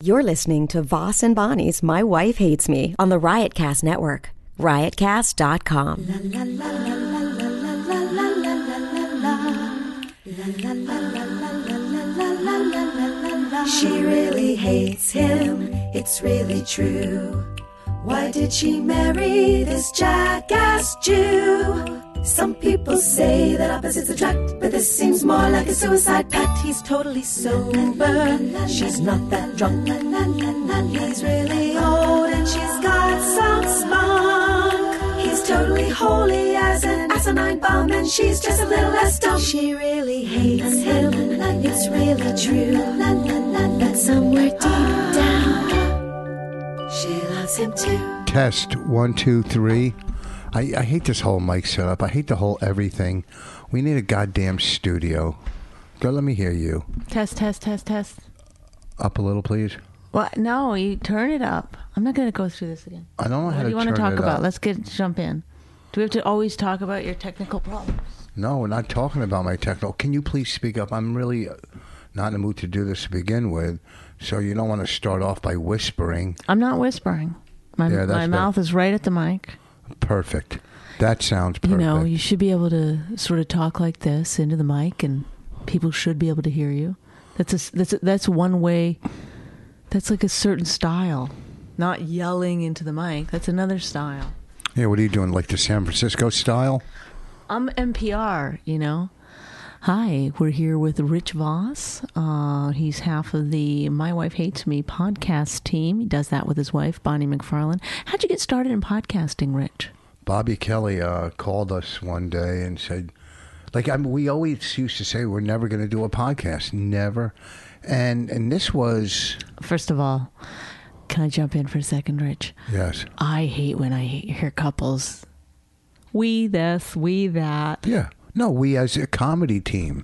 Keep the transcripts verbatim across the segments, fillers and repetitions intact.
You're listening to Voss and Bonnie's My Wife Hates Me on the Riotcast Network. riotcast dot com. She really hates him, it's really true. Why did she marry this jackass Jew? Some people say that opposites attract, but this seems more like a suicide pact. He's totally sober, she's not that drunk. He's really old and she's got some spunk. He's totally holy as an asinine bomb, and she's just a little less dumb. She really hates him, it's really true. But somewhere deep down, she loves him too. Test one, two, three. I, I hate this whole mic setup. I hate the whole everything. We need a goddamn studio. Go, let me hear you. Test, test, test, test. Up a little, please. Well, no, you turn it up. I'm not going to go through this again. I don't know what how to turn it up. What do you want to talk about? Up. Let's get jump in. Do we have to always talk about your technical problems? No, we're not talking about my technical. Can you please speak up? I'm really not in the mood to do this to begin with, so you don't want to start off by whispering. I'm not whispering. My, yeah, my mouth is right at the mic. Perfect. That sounds perfect. You know, you should be able to sort of talk like this into the mic, and people should be able to hear you. That's a, that's a, that's one way. That's like a certain style. Not yelling into the mic. That's another style. Yeah, what are you doing? Like the San Francisco style? I'm N P R, you know. Hi, we're here with Rich Voss. Uh, he's half of the My Wife Hates Me podcast team. He does that with his wife, Bonnie McFarlane. How'd you get started in podcasting, Rich? Bobby Kelly uh, called us one day and said, like, I mean, we always used to say we're never going to do a podcast. Never. And and this was... First of all, can I jump in for a second, Rich? Yes. I hate when I hear couples, we this, we that. Yeah. No, we as a comedy team,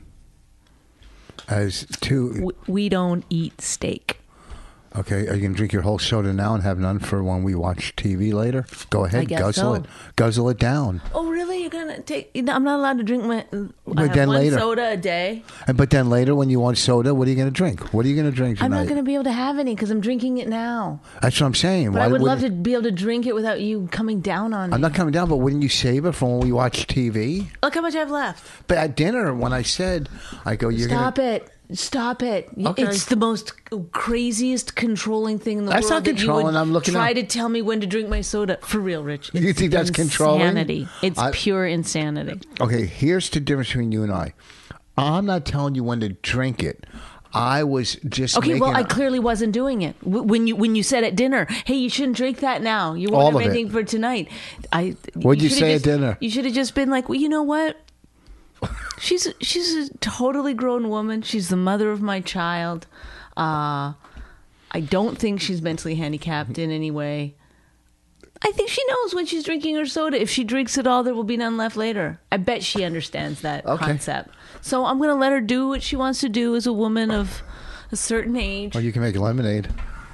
as two... We don't eat steak. Okay, are you going to drink your whole soda now and have none for when we watch T V later? Go ahead, guzzle so. it. Guzzle it down. Oh, really? You're going to take... I'm not allowed to drink my... But I have then one later, soda a day. And But then later when you want soda, what are you going to drink? What are you going to drink tonight? I'm not going to be able to have any because I'm drinking it now. That's what I'm saying. But Why I would would love to be able to drink it without you coming down on me. I'm not coming down, but wouldn't you save it for when we watch T V? Look how much I have left. But at dinner, when I said, I go, you're going to... Stop it. Stop it. Okay. It's the most craziest controlling thing in the That's world. not controlling. That you would I'm looking try at... to tell me when to drink my soda. For real, Rich. It's you think that's controlling? Insanity. It's I... pure insanity. Okay, here's the difference between you and I. I'm not telling you when to drink it. I was just okay. Well, I I clearly wasn't doing it when you when you said at dinner, "Hey, you shouldn't drink that now. You won't have anything for tonight." I. What'd you, you say just, at dinner? You should have just been like, "Well, you know what? She's she's a totally grown woman. She's the mother of my child. Uh, I don't think she's mentally handicapped in any way. I think she knows when she's drinking her soda. If she drinks it all, there will be none left later. I bet she understands that okay. concept. So I'm going to let her do what she wants to do as a woman of a certain age." Or you can make lemonade.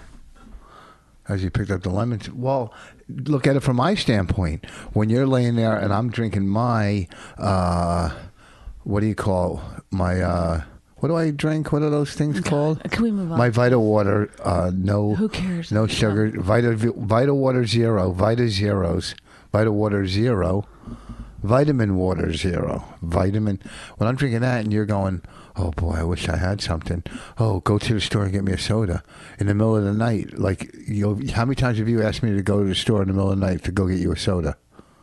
As you picked up the lemons. Well, look at it from my standpoint. When you're laying there and I'm drinking my, uh, what do you call my, uh, what do I drink? What are those things God, called? Can we move on? My Vita Water, uh, no. Who cares? No sugar. No. Vita, Vita Water Zero. Vita Zeros. Vita Water Zero. Vitamin Water Zero. Vitamin. When I'm drinking that and you're going, oh boy, I wish I had something. Oh, go to the store and get me a soda in the middle of the night. Like, you know, how many times have you asked me to go to the store in the middle of the night to go get you a soda?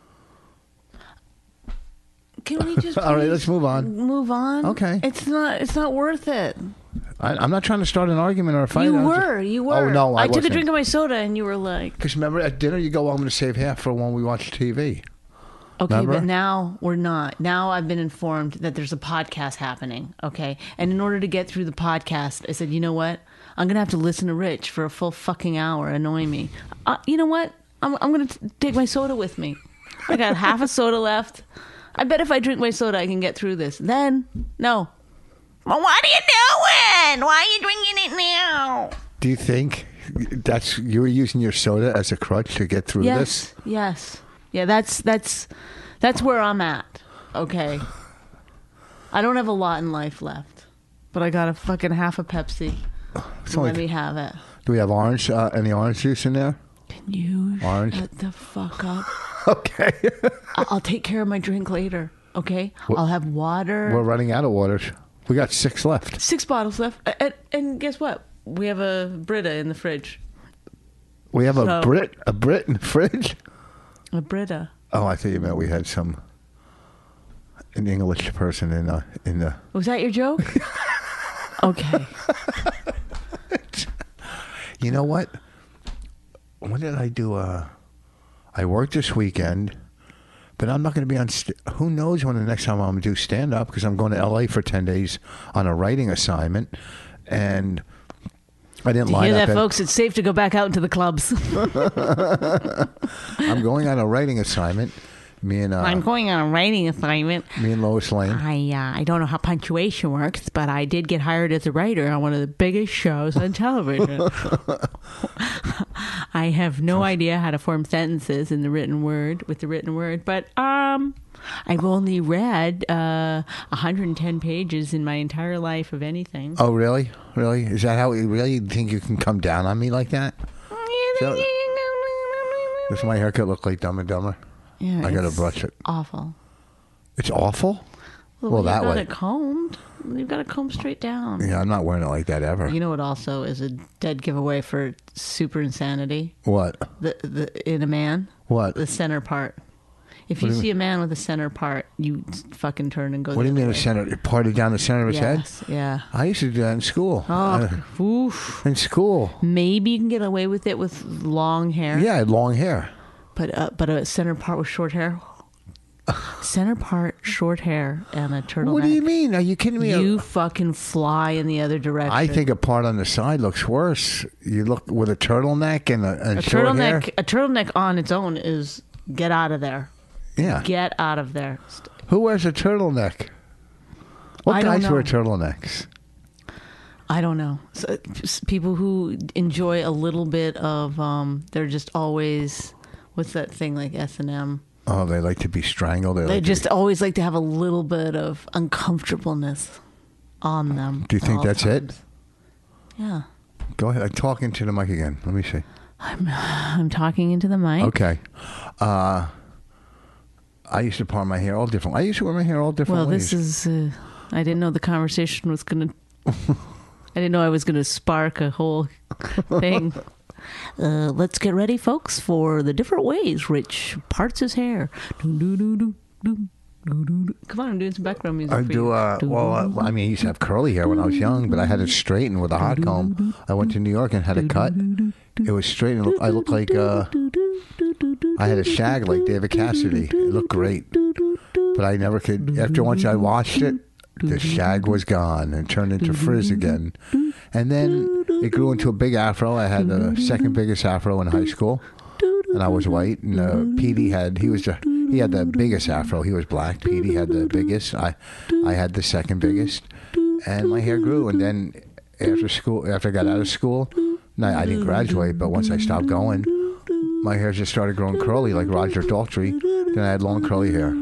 Can we just all right? Let's move on. Move on. Okay. It's not. It's not worth it. I, I'm not trying to start an argument or a fight. You I'm were. Just, you were. Oh no, I, I wasn't. took a drink of my soda, and you were like. Because remember at dinner you go, well, I'm going to save half for when we watch T V. Okay, remember? But now we're not. Now I've been informed that there's a podcast happening. Okay, and in order to get through the podcast, I said, you know what? I'm gonna have to listen to Rich for a full fucking hour, annoy me. Uh, you know what? I'm I'm gonna t- take my soda with me. I got half a soda left. I bet if I drink my soda, I can get through this. Then, no. Well, what are you doing? Why are you drinking it now? Do you think that's you were using your soda as a crutch to get through yes, this? Yes. Yes. Yeah, that's that's that's where I'm at. Okay. I don't have a lot in life left, but I got a fucking half a Pepsi. So let me have it. Do we have orange? Uh, any orange juice in there? Can you Orange. shut the fuck up? Okay. I- I'll take care of my drink later. Okay, I'll have water. We're running out of waters. We got six left. Six bottles left, and, and guess what? We have a Brita in the fridge. We have a So- Brit, a Brit in the fridge. A Brita. Oh, I thought you meant we had some an English person in the in the. Was that your joke? Okay. You know what? When did I do? Uh, I worked this weekend, but I'm not going to be on. St- who knows when the next time I'm going to do stand up because I'm going to L A for ten days on a writing assignment, and I didn't Do you line hear up. that, at- folks? It's safe to go back out into the clubs. I'm going on a writing assignment. Me and uh, I'm going on a writing assignment. me and Lois Lane. I uh, I don't know how punctuation works, but I did get hired as a writer on one of the biggest shows on television. I have no idea how to form sentences in the written word with the written word, but um, I've only read uh, one hundred ten pages in my entire life of anything. Oh, really? Really? Is that how you really think you can come down on me like that? So- Does my haircut look like Dumb and Dumber? Yeah, I gotta it's brush it. Awful. It's awful? Well, Well, you've that got way. it combed. You've got it combed straight down. Yeah, I'm not wearing it like that ever. You know what also is a dead giveaway for super insanity? What? The the in a man, What? the center part. If What you do you see a man with a center part, you fucking turn and go. What do you the mean other the way. center? Party down the center of his Yes, yeah. head? I used to do that in school. Oh, Uh, oof. in school. Maybe you can get away with it with long hair. Yeah, I had long hair. But uh, but a center part with short hair. Center part, short hair, and a turtleneck. What do you mean? Are you kidding me? You fucking fly in the other direction. I think a part on the side looks worse. You look with a turtleneck and a, and a short hair. turtleneck. A turtleneck on its own is get out of there. Yeah. Get out of there. Who wears a turtleneck? What I don't guys wear know. turtlenecks? I don't know. So, s- people who enjoy a little bit of, um, they're just always, what's that thing like S and M? Oh, they like to be strangled. They, They like to just be- always like to have a little bit of uncomfortableness on them. Do you think all that's it? times. Yeah. Go ahead. I'm talking to the mic again. Let me see. I'm talking into the mic. Okay. Uh, I used to part my hair all different. I used to wear my hair all different Well, ways. this is, uh, I didn't know the conversation was going to, I didn't know I was going to spark a whole thing. Uh, let's get ready, folks, for the different ways Rich parts his hair. Doo, doo, doo, doo, doo, doo, doo, doo. Come on, I'm doing some background music. I for do. you. Uh, Doo, well, uh, doo, well, I mean, I used to have curly hair when I was young, but I had it straightened with a hot comb. I went to New York and had it cut. It was straight, and I looked like uh, I had a shag like David Cassidy. It looked great, but I never could. After once I washed it, the shag was gone and turned into frizz again. And then it grew into a big afro. I had the second biggest afro in high school, and I was white. And uh, Petey had he was the, he had the biggest afro. He was black. Petey had the biggest. I I had the second biggest, and my hair grew. And then after school, after I got out of school, no, I didn't graduate. But once I stopped going, my hair just started growing curly like Roger Daltrey. Then I had long curly hair.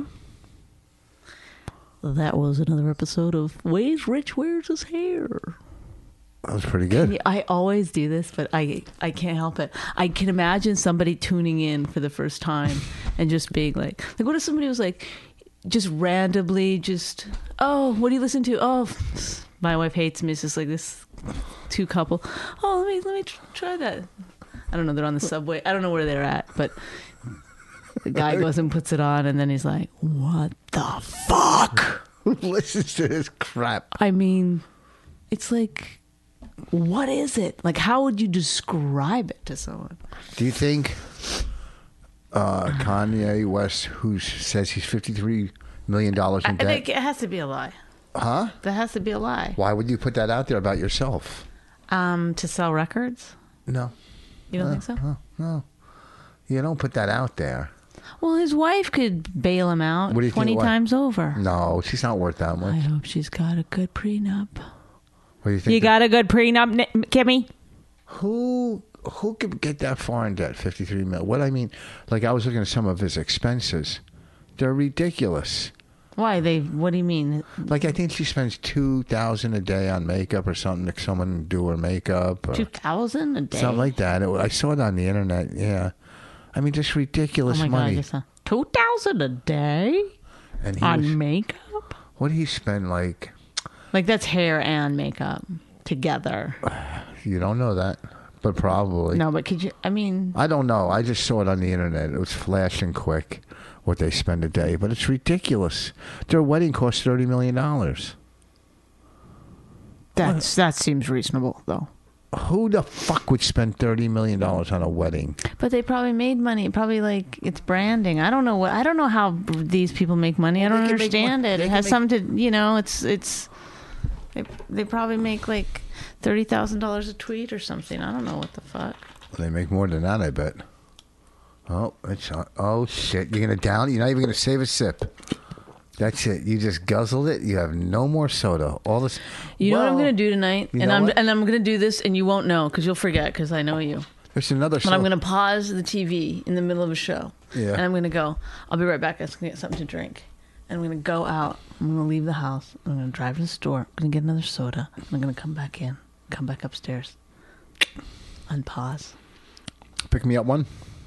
That was another episode of Ways Rich Wears His Hair. That was pretty good. Yeah, I always do this, but I I can't help it. I can imagine somebody tuning in for the first time and just being like, like, what if somebody was like, just randomly, just, oh, what do you listen to? Oh, My Wife Hates Me. It's just like this two couple. Oh, let me let me tr- try that. I don't know. They're on the subway. I don't know where they're at, but the guy goes and puts it on, and then he's like, "What the fuck?" Who listens to this crap? I mean, it's like, what is it? Like, how would you describe it to someone? Do you think uh, Kanye West, who says he's fifty-three million dollars in I debt, think it has to be a lie. huh? That has to be a lie. Why would you put that out there about yourself? Um, to sell records? No, You don't think so? no, no. You don't put that out there. Well, his wife could bail him out What do you think twenty the wife- times over. No, she's not worth that I much. hope she's got a good prenup. What do you think? You that- got a good prenup, Ni- Kimmy? who who could get that far in debt? Fifty-three mil. What I mean, like I was looking at some of his expenses. They're ridiculous. Why they? What do you mean? Like I think she spends two thousand a day on makeup or something. To someone do her makeup. Or Two thousand a day. something like that. It, I saw it on the internet. Yeah, I mean just ridiculous Oh my money. god! I just saw two thousand a day and he on was, makeup. what did he spend like? Like that's hair and makeup together. You don't know that, but probably. No, but could you? I mean, I don't know. I just saw it on the internet. It was flashing quick what they spend a day, but it's ridiculous. Their wedding cost thirty million dollars. that's that seems reasonable though. Who the fuck would spend thirty million dollars on a wedding? But they probably made money. Probably like it's branding. I don't know what. I don't know how these people make money. I Well, don't they can make understand mon- it. they It can has make- something to, you know. It's it's. They, they probably make like thirty thousand dollars a tweet or something. I don't know what the fuck. They make more than that, I bet. Oh, it's on. Oh shit! You're gonna down. You're not even gonna save a sip. That's it. You just guzzled it. You have no more soda. All this. You know what I'm Well, gonna do tonight, you and know I'm what? and I'm gonna do this, and you won't know because you'll forget because I know you. There's another. But I'm so- gonna pause the T V in the middle of a show, Yeah. and I'm gonna go. I'll be right back. I'm gonna get something to drink, and I'm gonna go out. I'm gonna leave the house. I'm gonna drive to the store. I'm gonna get another soda. And I'm gonna come back in. Come back upstairs. Unpause. Pick me up one.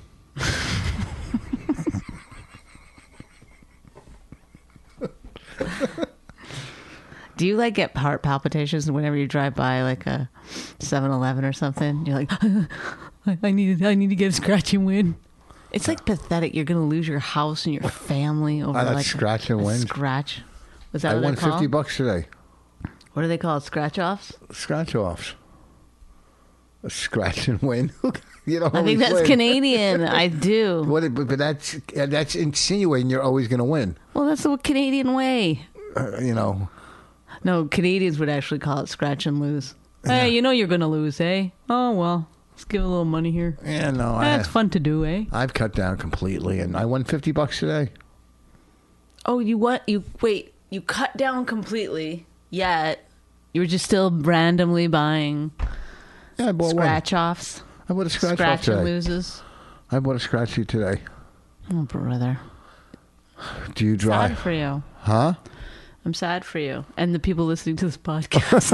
Do you like get heart palpitations whenever you drive by like a seven eleven or something? You're like, I I need, I need to get a scratch and win. It's like pathetic. You're gonna lose your house and your family over I like like scratch a, and a win. Scratch. Was that I what won they're called? fifty bucks today. What are they called? Scratch offs? Scratch offs. A scratch and win. You don't I think always that's win. Canadian. I do. What? But, but that's that's insinuating you're always going to win. Well, that's the Canadian way. Uh, you know. No, Canadians would actually call it scratch and lose. Hey, you know you're gonna lose, eh? Oh well, let's give a little money here. Yeah, no. I, That's fun to do, eh? I've cut down completely, and I won fifty bucks today. Oh, you what? You wait. You cut down completely, yet you were just still randomly buying Yeah, I bought scratch offs, one. I bought a scratch, scratch off today. and loses. I bought a scratchy today. Oh, brother, Do you sad drive? for you. Huh? I'm sad for you and the people listening to this podcast.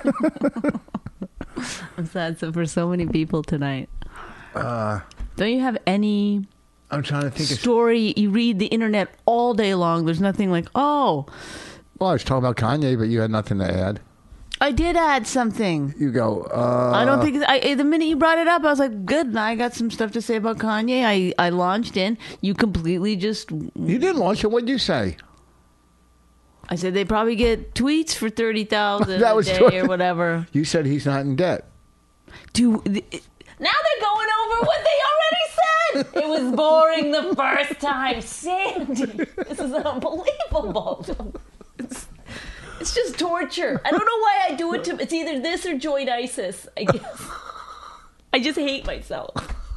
I'm sad so for so many people tonight. Uh, Don't you have any I'm trying to think. Of, story? You read the internet all day long. There's nothing like, oh, well, I was talking about Kanye, but you had nothing to add. I did add something. You go. Uh, I don't think I, the minute you brought it up, I was like, good. I got some stuff to say about Kanye. I, I launched in. You completely just. you didn't launch it. What did you say? I said they probably get tweets for thirty thousand That a was day true. or whatever. You said he's not in debt. Do now they're going over what they already said. It was boring the first time, Sandy. This is unbelievable. It's, it's just torture. I don't know why I do it to. It's either this or join ISIS. I guess. I just hate myself.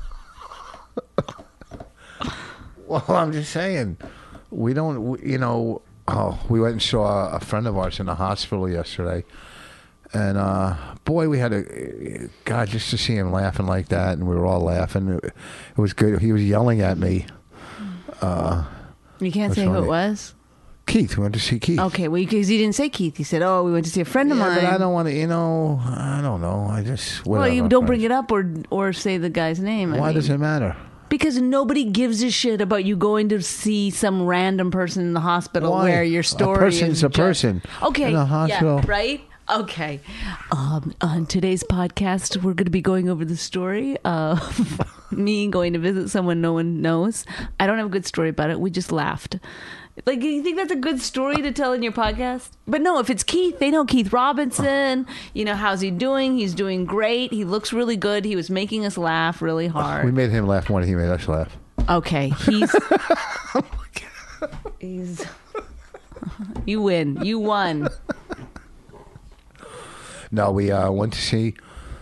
Well, I'm just saying, we don't. we- You know. Oh, we went and saw a friend of ours in the hospital yesterday, and uh, boy, we had a God just to see him laughing like that, and we were all laughing. It, it was good. He was yelling at me. Uh, You can't That's say who funny. it was. Keith, we went to see Keith. Okay, well, because he didn't say Keith. He said, "Oh, we went to see a friend of Yeah, mine." but I don't want to. You know, I don't know. I just. well, Whatever, you don't bring friends. it up or or say the guy's name. I Why mean, does it matter? Because nobody gives a shit about you going to see some random person in the hospital Why? where your A story person's is a just- person. Okay, In a hospital. yeah, right? Okay. Um, on today's podcast, we're going to be going over the story of me going to visit someone no one knows. I don't have a good story about it. We just laughed. Like, you think that's a good story to tell in your podcast? But no, if it's Keith, they know Keith Robinson. You know, how's he doing? He's doing great. He looks really good. He was making us laugh really hard. We made him laugh more than he made us laugh. Okay, he's he's you win. You won. No, we uh, went to see,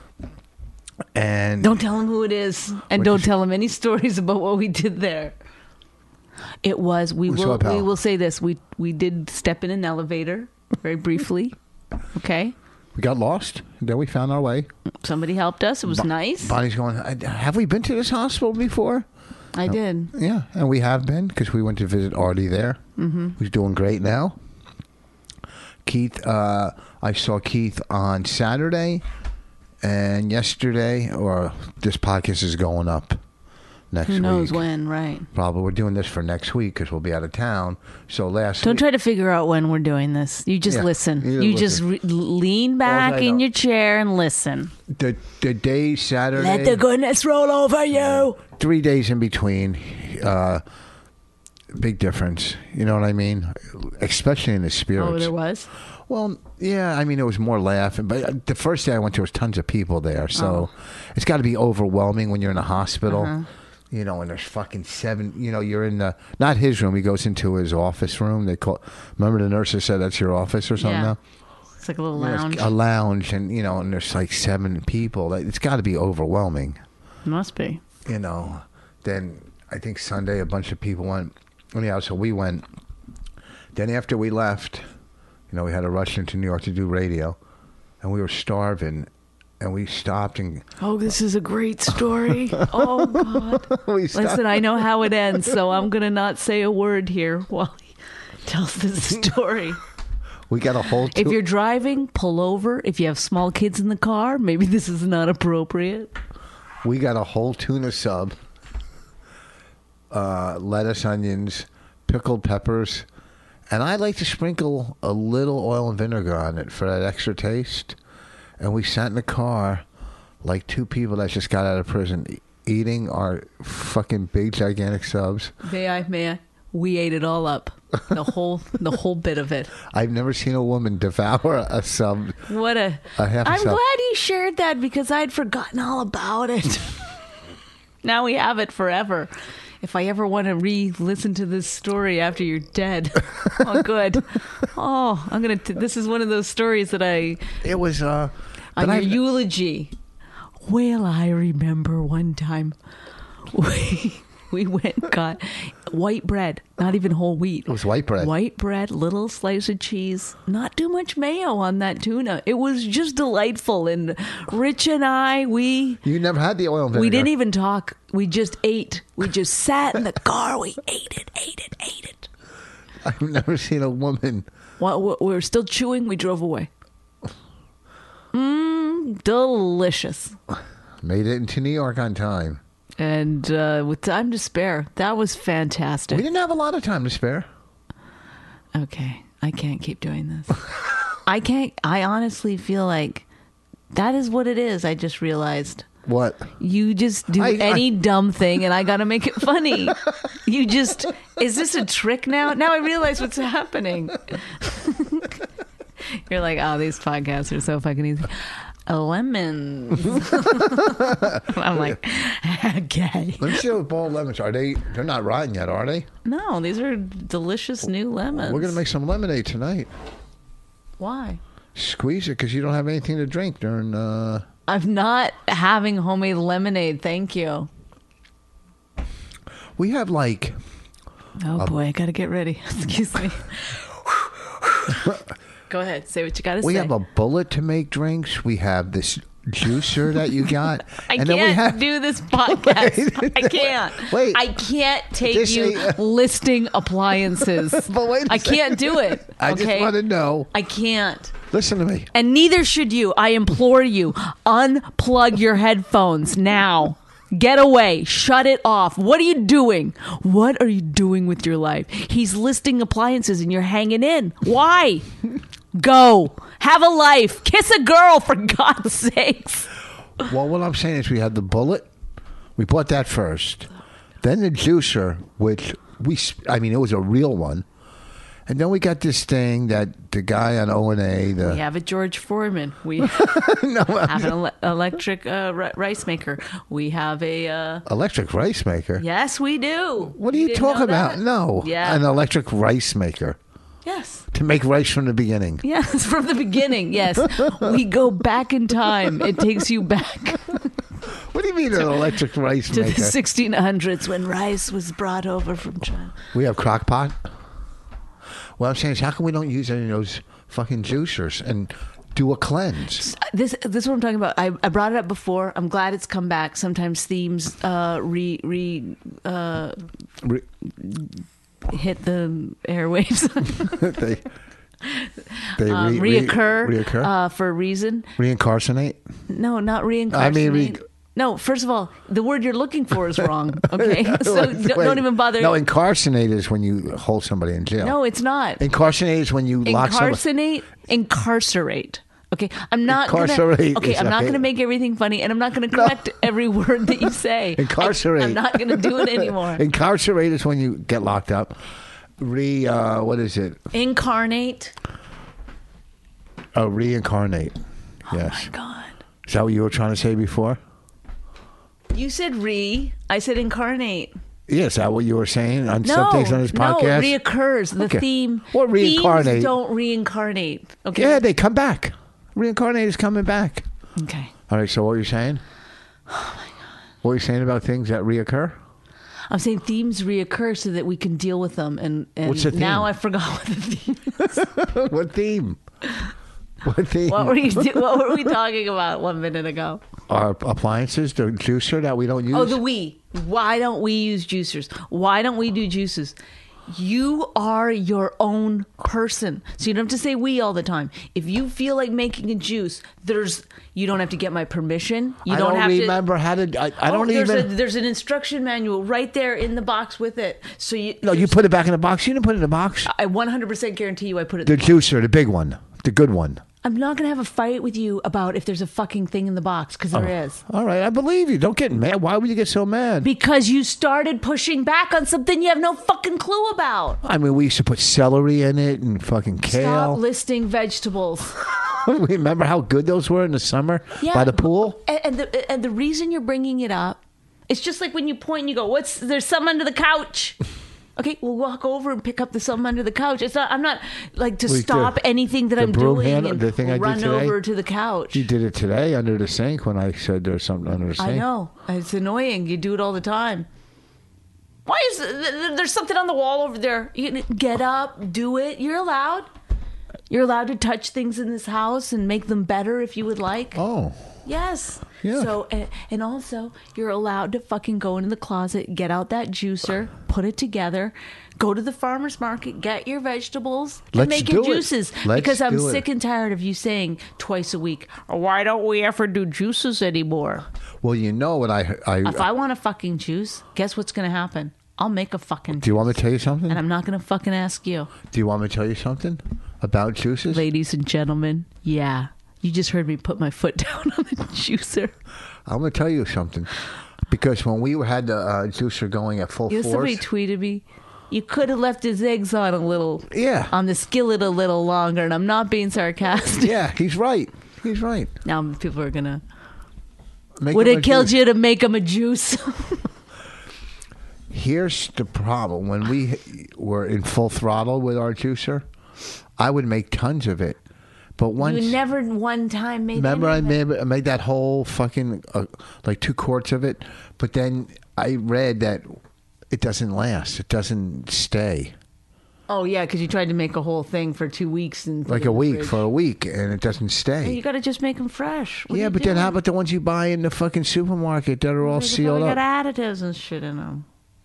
and Don't tell him who it is, and What don't is- tell him any stories about what we did there. It was we, We saw will a pal. we will say this. We we did step in an elevator very briefly. Okay, we got lost. Then we found our way. somebody helped us. It was nice. Bonnie's going, "I- have we been to this hospital before? I did. Yeah, and we have been because we went to visit Artie there. Mm-hmm. Who's doing great now. Keith, uh, I saw Keith on Saturday, and yesterday, or this podcast is going up next week. Who knows when, right? Probably we're doing this for next week because we'll be out of town. So last Don't week, try to figure out when we're doing this. You just Yeah, listen. you You, listen. just re- lean back I in know. your chair and listen. the the day Saturday, Let the goodness roll over you. three days in between, uh, big difference. You know what I mean? Especially in the spirits. Oh, there was? Well, yeah, I mean, it was more laughing, but the first day I went, there was tons of people there, so Oh. it's got to be overwhelming when you're in a hospital, Uh-huh. you know, and there's fucking seven, you know, you're in the, not his room, he goes into his office room, they call, remember the nurses said that's your office or something Yeah. now? It's like a little You know, it's lounge. a lounge, and, you know, and there's like seven people, it's got to be overwhelming, Must be. you know. Then I think Sunday a bunch of people went, anyhow, so we went, then after we left, you know, we had to rush into New York to do radio, and we were starving, and we stopped and Oh, this is a great story. Oh, God. we stopped. Listen, I know how it ends, so I'm going to not say a word here while he tells this story. We got a whole. If two- you're driving, pull over. If you have small kids in the car, maybe this is not appropriate. we got a whole tuna sub, uh, lettuce, onions, pickled peppers, and I like to sprinkle a little oil and vinegar on it for that extra taste. And we sat in the car like two people that just got out of prison e- eating our fucking big gigantic subs. May I? May I? We ate it all up. The whole, the whole bit of it. I've never seen a woman devour a sub. What a! A half a I'm sub. glad you shared that because I'd forgotten all about it. Now we have it forever. If I ever want to re-listen to this story after you're dead, oh, good. Oh, I'm gonna. T- this is one of those stories that I It was uh, on but your I've- eulogy. Well, I remember one time we we went and got white bread, not even whole wheat. It was white bread. White bread, little slice of cheese, not too much mayo on that tuna. It was just delightful. And Rich and I, we You never had the oil and vinegar. we didn't even talk. We just ate. We just sat in the car. We ate it, ate it, ate it. I've never seen a woman. While we were still chewing, we drove away. Mmm, delicious. Made it into New York on time. And uh, with time to spare, that was We fantastic. didn't have a lot of time to spare. Okay, I can't keep doing this. I can't. I honestly feel like that is what it is. I just realized. What? You just do I- I- any dumb thing and I gotta make it funny. You just, is this a trick now? Now I realize what's happening. You're like, oh, these podcasts are so fucking easy. Lemons. I'm like, okay. Let me see those bald lemons. Are they? They're not rotten yet, are they? No, these are delicious new lemons. We're gonna make some lemonade tonight. Why? Squeeze it because you don't have anything to drink during. Uh... I'm not having homemade lemonade. Thank you. We have like. Oh boy, I gotta get ready. Excuse me. Go ahead. Say what you gotta We say. have a bullet to make drinks. We have this juicer that you got. I and can't then we have. do this podcast. Wait. I can't. Wait. I can't take Just you say- listing appliances. But wait a I second. can't do it. I okay? just want to know. I can't. Listen to me. And neither should you. I implore you. Unplug your headphones now. Get away. Shut it off. What are you doing? What are you doing with your life? He's listing appliances and you're hanging in. Why? Go. Have a life. Kiss a girl, for God's sakes. Well, what I'm saying is we had the bullet. We bought that first. Then the juicer, which we, sp- I mean, it was a real one. And then we got this thing that the guy on O and A, the We have a George Foreman. We no, have an ele- electric uh, ri- rice maker. We have a... Uh, electric rice maker. yes, we do. What are you didn't talking know about? that? No, Yeah. an electric rice maker Yes. to make rice from the beginning. Yes, from the beginning. Yes. We go back in time. It takes you back What do you mean an electric rice to maker? the sixteen hundreds when rice was brought over from China. We have crock pot. What I'm saying is, how come we don't use any of those fucking juicers? And Do a cleanse. This this is what I'm talking about. I, I brought it up before. I'm glad it's come back. Sometimes themes uh, re re uh, Re- hit the airwaves. they they um, re- reoccur, re- reoccur? Uh, for a reason. Reincarnate. No, not reincarnate. I mean, re- no. First of all, the word you're looking for is wrong. Okay, so Wait, don't, don't even bother. No, incarcerate is when you hold somebody in jail. No, it's not. Incarcerate is when you lock somebody. Incarcerate, incarcerate. Okay, I'm not Incarcerate gonna. Okay, is I'm not okay. gonna make everything funny, and I'm not gonna correct every word that you say. Incarcerate. I, I'm not gonna do it anymore. Incarcerate is when you get locked up. Re, uh, what is it? Incarnate. Oh, reincarnate. Oh Yes. my god! Is that what you were trying to say before? You said re. I said incarnate. Yeah, is that what you were saying on No, some things on this no, podcast? reoccurs. The Okay. theme. What reincarnate? Themes don't reincarnate. Okay. Yeah, they come back. Reincarnate is coming back. Okay. All right, so what were you saying? Oh, my God. What were you saying about things that reoccur? I'm saying themes reoccur so that we can deal with them. And, and What's the theme? now I forgot what the theme is. What theme? What theme? What were you do- What were we talking about one minute ago? Our appliances, the juicer that we don't use. Oh, the we. Why don't we use juicers? Why don't we do juices? You are your own person. So you don't have to say we all the time. If you feel like making a juice, there's you don't have to get my permission. You I don't, don't have remember to how to. I, I Oh, don't there's even. A, there's an instruction manual right there in the box with it. So you no, you put it back in the box. You didn't put it in the box. I one hundred percent guarantee you I put it The in the box. juicer, the big one, the good one. I'm not going to have a fight with you about if there's a fucking thing in the box, because there is. All right, I believe you. Don't get mad. Why would you get so mad? Because you started pushing back on something you have no fucking clue about. I mean, we used to put celery in it and fucking Stop kale. listing vegetables. Remember how good those were in the summer Yeah, by the pool? And, and the and the reason you're bringing it up, it's just like when you point and you go, "What's there's something under the couch." Okay, we'll walk over and pick up the something under the couch. It's not. I'm not like to Wait, stop the- anything that the I'm broom doing handle- and the thing I did run today? over to the couch. You did it today under the sink when I said there's something under the sink. I know it's annoying. You do it all the time. Why is there's something on the wall over there? You get up, do it. You're allowed. You're allowed to touch things in this house and make them better if you would like. Oh, Yes. Yeah. So, and, and also, you're allowed to fucking go into the closet, get out that juicer, put it together, go to the farmer's market, get your vegetables, and Let's make your do it. juices. Let's because I'm do it. sick and tired of you saying twice a week, why don't we ever do juices anymore? well, you know what I I. If I want a fucking juice, guess what's going to happen? I'll make a fucking do you want me to tell you something? and I'm not going to fucking ask you. Do you want me to tell you something about juices? Ladies and gentlemen, yeah. You just heard me put my foot down on the juicer. I'm going to tell you something. Because when we had the uh, juicer going at full You know, force. somebody tweeted me, you could have left his eggs on a little, Yeah. on the skillet a little longer, and I'm not being sarcastic. Yeah, he's right. He's right. Now people are gonna. Make Would him it a killed juice. you to make him a juice? Here's the problem. When we were in full throttle with our juicer, I would make tons of it. But once, You never one time made. remember, I any of it. made, I made that whole fucking uh, like two quarts of it. But then I read that it doesn't last. It doesn't stay Oh yeah, because you tried to make a whole thing for two weeks and put like it a in the week fridge. for a week, and it doesn't Hey, stay. you got to just make them fresh. What are Yeah, you but then how doing? about the ones you buy in the fucking supermarket that are all They sealed probably up? got additives and shit in them.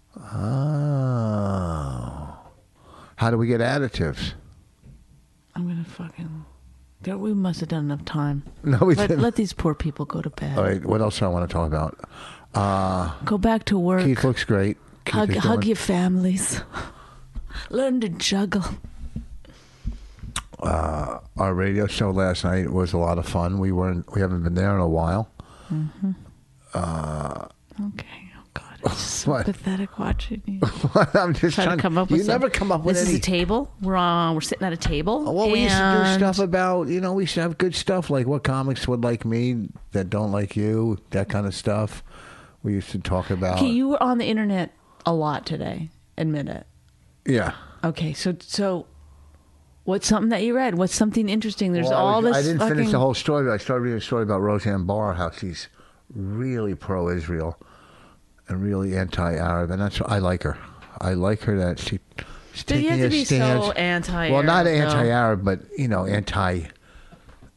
Oh, how do we get additives? I'm gonna fucking. There- We must have done enough time. No, we Let, didn't. let these poor people go to bed. All right, what else do I want to talk about? Uh, Go back to work. Keith looks great. Keith hug is hug doing- your families. Learn to juggle. Uh, our radio show last night was a lot of fun. We weren't. We haven't been there in a while. Okay. Oh God, it's just so What? pathetic watching you. I'm just Try trying to come up with. You some- never come up with This any. is a table. We're on. We're sitting at a table. Well, we used to do and- stuff about, you know, we used to have good stuff like what comics would like me that don't like you, that kind of stuff. We used to talk about. Okay, you were on the internet a lot today. Admit it. yeah. Okay, so so, what's something that you read? What's something interesting? There's Well, I all was- this. I didn't fucking, finish the whole story, but I started reading a story about Roseanne Barr, how she's really pro-Israel and really anti-Arab, and that's I like her. I like her that she, she's But you taking have to a be stance. so anti. Well, not anti-Arab, but you know, anti.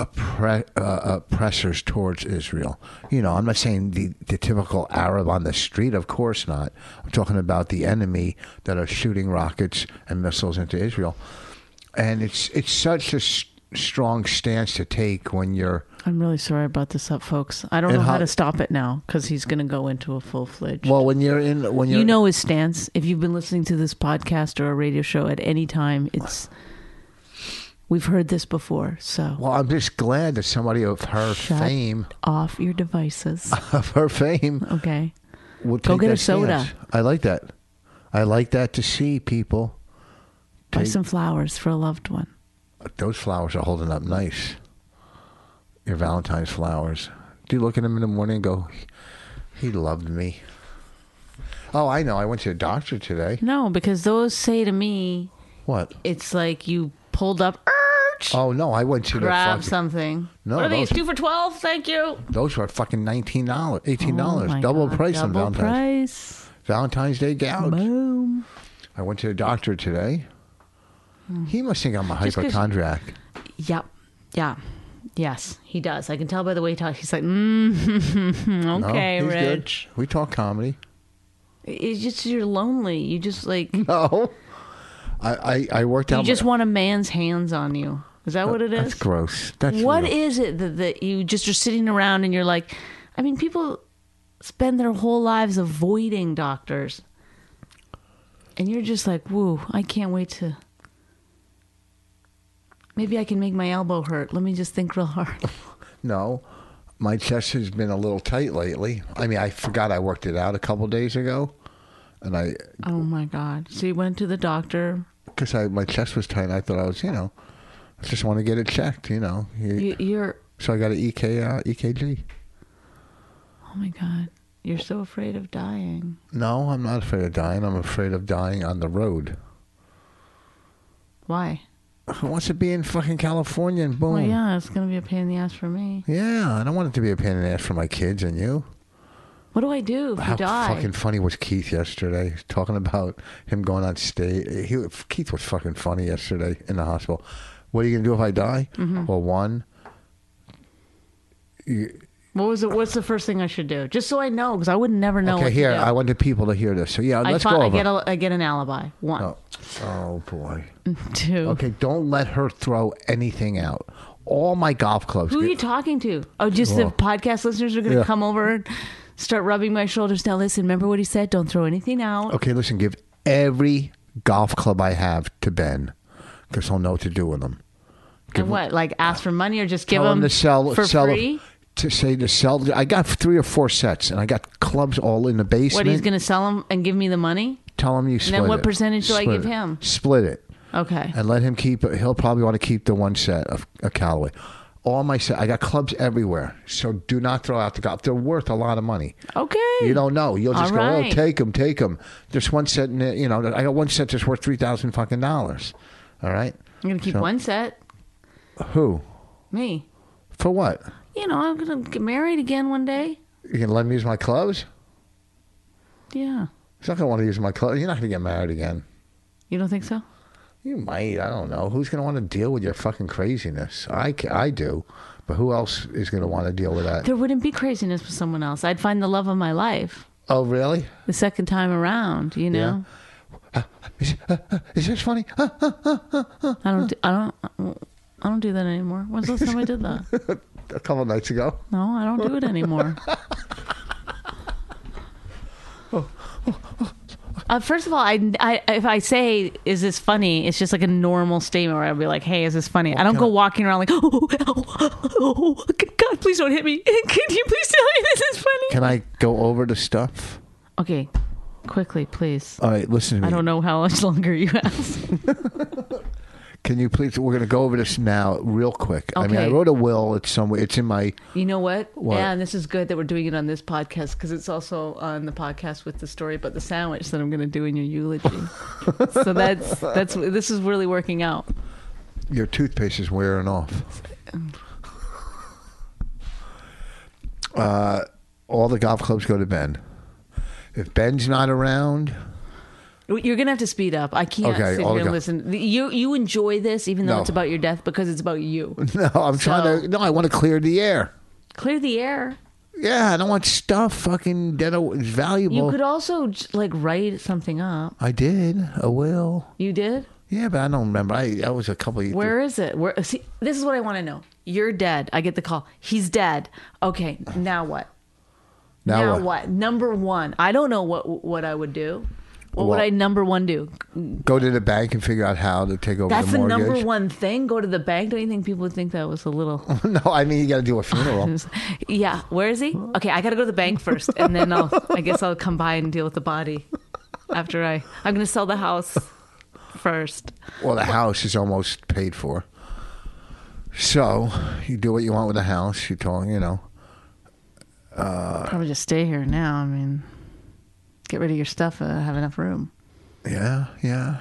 oppre- uh, oppressors towards Israel. You know, I'm not saying the, the typical Arab on the street, of course not. I'm talking about the enemy that are shooting rockets and missiles into Israel. And it's it's such a s- strong stance to take when you're... I'm really sorry I brought this up, folks. I don't And know how how- to stop it now because he's going to go into a full-fledged... Well, when you're in... when you're You know his stance. If you've been listening to this podcast or a radio show at any time, it's... We've heard this before, so... Well, I'm just glad that somebody of her Shut fame... off your devices. of her fame... Okay. will Go take get that a soda. stance. I like that. I like that to see people... Buy take- some flowers for a loved one. Those flowers are holding up nice. Your Valentine's flowers. Do you look at them in the morning and go, he loved me? Oh, I know. I went to the doctor today. No, because those say to me, What? it's like you pulled up, urge, Oh, no. I went to the grab fucking... something. No, What are these? those- Two for twelve? Thank you. Those were fucking nineteen dollars, eighteen dollars. Oh my double God, price on double Valentine's. price. Valentine's Day gouge. Boom. I went to the doctor today. He must think I'm a Just 'cause- hypochondriac. Yep. Yeah. Yes, he does. I can tell by the way he talks. He's like, mm, No, okay, he's Rich. good. We talk comedy. It's just you're lonely. You just like you No. I, I, I worked out... just my- want a man's hands on you. Is that what it is? That's gross. That's What real. is it that, that you just are sitting around and you're like, I mean, people spend their whole lives avoiding doctors. And you're just like, woo, I can't wait to. Maybe I can make my elbow hurt. Let me just think real hard. No, my chest has been a little tight lately. I mean, I forgot I worked it out a couple days ago, and I, Oh my God. So you went to the doctor. because I my chest was tight. I thought I was, you know, I just want to get it checked, you know. You- You, you're, so I got an E K uh, E K G. oh my God. You're so afraid of dying. No, I'm not afraid of dying. I'm afraid of dying on the road. Why? Who wants to be in fucking California and boom? Well, yeah, it's going to be a pain in the ass for me. Yeah, I don't want it to be a pain in the ass for my kids and you. What do I do if How you die? fucking funny was Keith yesterday, talking about him going on stage. He, Keith was fucking funny yesterday in the hospital. What are you gonna do if I die? Mm-hmm. Well, one, you, What was it? What's the first thing I should do? Just so I know, because I would never know. okay, what here to do. I want the people to hear this. So yeah, I, let's fi- go I over. get a, I get an alibi. One, oh, oh boy. two. Okay, don't let her throw anything out. All my golf clubs. Who are get- you talking to? Oh, just the Oh. podcast listeners are going to Yeah. come over and start rubbing my shoulders. Now, listen. Remember what he said? Don't throw anything out. Okay, listen. Give every golf club I have to Ben, because he'll know what to do with them. And what? Like ask for money or just give Tell them them to sell for sell free? to say to sell. I got three or four sets, and I got clubs all in the basement. What? He's going to sell them and give me the money? Tell him you split then what it. percentage do I Split give it. him? Split it Okay. and let him keep it. He'll probably want to keep the one set of, of Callaway. All my set, I got clubs everywhere, so do not throw out the golf. They're worth a lot of money. Okay. You don't know. You'll just All go, right. oh, take them, take them. There's one set, in there, you know, I got one set that's worth three thousand fucking dollars. All right. I'm going to keep So- one set. Who? Me. For what? You know, I'm going to get married again one day. You can let me use my clubs? Yeah. He's not going to want to use my clubs. You're not going to get married again. You don't think so? You might. I don't know. Who's going to want to deal with your fucking craziness? I, ca- I do. But who else is going to want to deal with that? There wouldn't be craziness with someone else. I'd find the love of my life Oh, really? the second time around, you know? Is, uh, uh, is this funny? Uh, I don't do, I don't I don't do that anymore. When's the last time I did that? a couple nights ago. No, I don't do it anymore. Uh, first of all, I, I if I say "is this funny," it's just like a normal statement where I'll be like, "Hey, is this funny?" I don't go walking around like, "Oh, oh, oh, oh, God, please don't hit me! Can you please tell me this is funny?" Can I go over the stuff? Okay, quickly, please. All right, listen to me. I don't know how much longer you have. Can you please? We're going to go over this now, real quick. I mean, I Okay. wrote a will. It's somewhere. It's in my. You know what? What? Yeah, and this is good that we're doing it on this podcast because it's also on the podcast with the story about the sandwich that I'm going to do in your eulogy. So that's that's this is really working out. Your toothpaste is wearing off. Uh, all the golf clubs go to Ben. If Ben's not around, You're gonna have to speed up. I can't Okay, sit I'll here and go. listen. You you enjoy this even though No. it's about your death because it's about you. No, I'm trying So- to. No, I want to clear the air. Clear the air. Yeah, I don't want stuff fucking that is valuable. You could also j- like write something up. I did a will. You did? Yeah, but I don't remember. I that was a couple of years. Where is it? Where? See, this is what I want to know. You're dead. I get the call. He's dead. Okay, now what? Now, what? what? Number one. I don't know what what I would do. What would Well- I number one do? Go to the bank and figure out how to take over That's the the mortgage. number one thing. Go to the bank. Don't you think people would think that was a little? No, I mean you got to do a funeral. Yeah. Where is he? Okay, I got to go to the bank first, and then I'll. I guess I'll come by and deal with the body after I. I'm going to sell the house first. Well, the house is almost paid for. So you do what you want with the house. You told you know. Probably just stay here now. I mean, get rid of your stuff. Uh, have enough room. Yeah, yeah.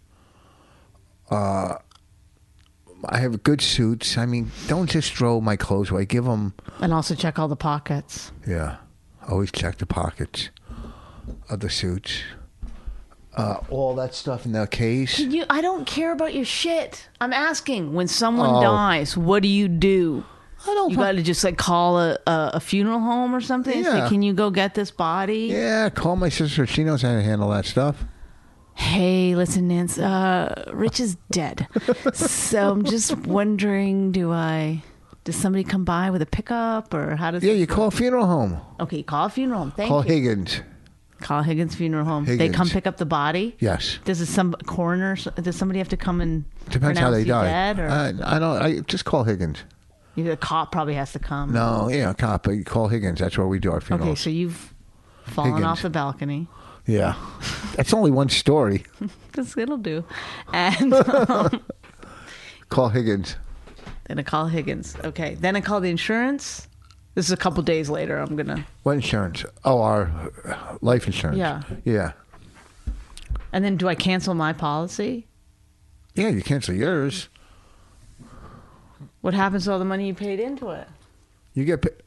Uh, I have good suits. I mean, don't just throw my clothes away. Give them. And also check all the pockets. Yeah, always check the pockets of the suits. Uh, all that stuff in the case. You, I don't care about your shit. I'm asking. When someone Oh. dies, what do you do? I don't. You fu- got to just like call a, a, a funeral home or something and Yeah. say, can you go get this body? Yeah, call my sister. She knows how to handle that stuff. Hey, listen, Nance. Uh, Rich is dead. So I'm just wondering, do I... Does somebody come by with a pickup or how does Yeah, this you call a funeral home. work? Okay, call a funeral home. Thank Call you. Higgins. Call Higgins Funeral Home. They Higgins. come pick up the body? Yes. Does it some coroner, does somebody have to come and Depends how pronounce they you die. dead? Or I, I don't. I just call Higgins. the cop probably has to come. No, yeah, cop. But you call Higgins. That's where we do our Okay, funerals. so you've fallen Higgins. off the balcony. Yeah, that's only one story. Because it'll do. And um, Call Higgins. then I call Higgins. Okay. Then I call the insurance. This is a couple days later. I'm going to. What insurance? Oh, our uh, life insurance. Yeah. Yeah. And then do I cancel my policy? Yeah, you cancel yours. What happens to all the money you paid into it? You get. pa-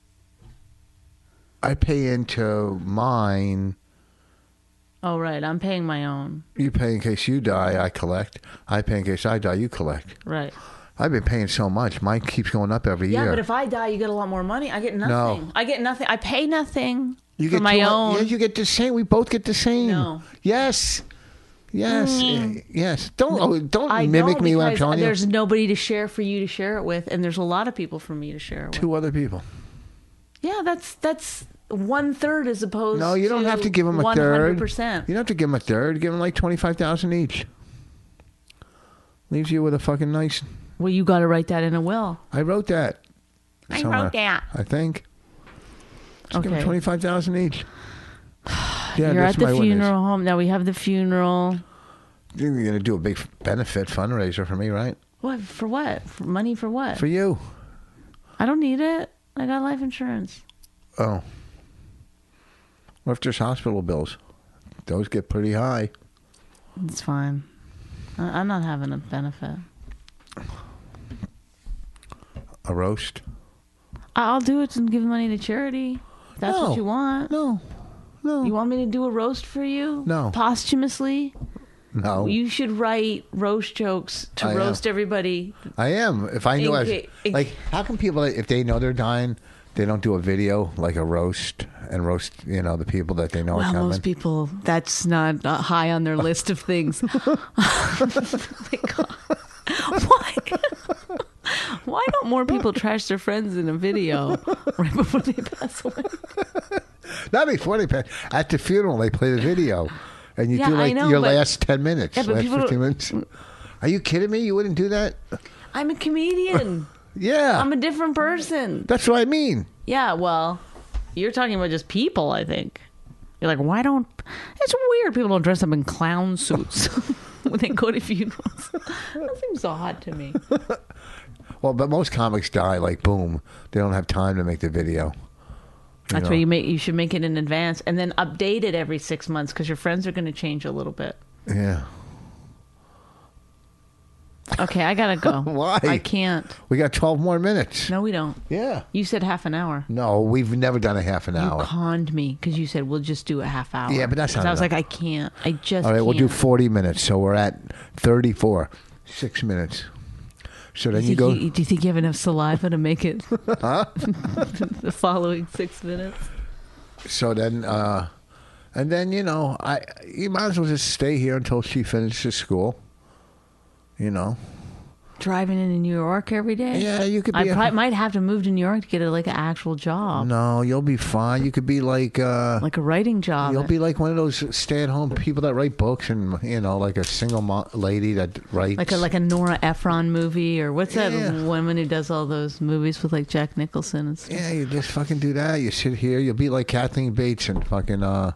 I pay into mine. Oh, right. I'm paying my own. You pay in case you die. I collect. I pay in case I die. You collect. Right. I've been paying so much. Mine keeps going up every Yeah, year. but if I die, you get a lot more money. I get nothing. No. I get nothing. I pay nothing you for get my two- own. Yeah, you get the same. We both get the same. No. Yes. Yes. Yes. Don't oh, don't I mimic know me when I'm because telling you. there's nobody to share for you to share it with, and there's a lot of people for me to share it with. Two other people. Yeah, that's that's one third as opposed. No, you don't to have to give them a one third. hundred percent. You don't have to give them a third. Give them like twenty five thousand each. Leaves you with a fucking nice. Well, you got to write that in a will. I wrote that. I somewhere, wrote that. I think. Just give them Okay. twenty five thousand each. Yeah, You're that's at the my witness. funeral home. Now we have the funeral. You're gonna do a big benefit fundraiser for me, right? What for? What for money for what? For you. I don't need it. I got life insurance. Oh. What if there's hospital bills? Those get pretty high. It's fine. I- I'm not having a benefit. A roast? I'll do it and give money to charity. If that's No. what you want. No. No. You want me to do a roast for you? No. Posthumously? no. You should write roast jokes to I am. roast everybody. I am. If I knew I was, In ca- in- like, how come people, if they know they're dying, they don't do a video like a roast and roast, you know, the people that they know are Well, coming? most people, that's not uh, high on their list of things. Like, why? Why don't more people trash their friends in a video right before they pass away? Not before they pass. At the funeral, they play the video, and you Yeah, do I like know, your but- last ten minutes, Yeah, but last people fifteen don't- minutes. Are you kidding me? You wouldn't do that? I'm a comedian. Yeah, I'm a different person. that's what I mean. Yeah, well, you're talking about just people, I think. You're like, why don't... It's weird people don't dress up in clown suits when they go to funerals. That seems odd to me. Well, but most comics die like boom. They don't have time to make the video. That's know. why you make you should make it in advance and then update it every six months because your friends are going to change a little bit. Yeah. Okay, I gotta go. Why? I can't. We got twelve more minutes. No, we don't. Yeah. You said half an hour. No, we've never done a half an hour. You conned me because you said we'll just do a half hour. Yeah, but that's 'Cause not I was enough. like, I can't. I just All right, can't. we'll do forty minutes. So we're at thirty-four. Six minutes. So then Do you you, go. think you, do you think you have enough saliva to make it the following six minutes? So then, uh, and then you know, I you might as well just stay here until she finishes school. You know. Driving into New York every day? Yeah, you could be. I a- probably might have to move to New York to get a, like an actual job, No, you'll be fine. You could be like. Uh, like a writing job. You'll be like one of those stay-at-home people that write books, and you know, like a single mo- lady that writes. like a like a Nora Ephron movie, or what's that Yeah. woman who does all those movies with like Jack Nicholson and stuff? Yeah, you just fucking do that. You sit here. You'll be like Kathleen Bates and fucking. uh